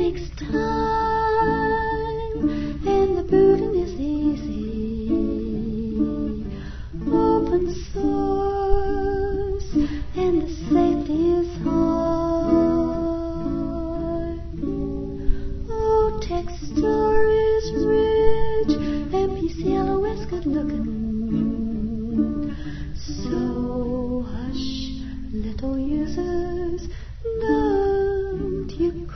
takes time, and the burden is easy. Open source, and the safety is high. Oh, Textor is rich, and PCLOS is good looking. So hush, little users, don't you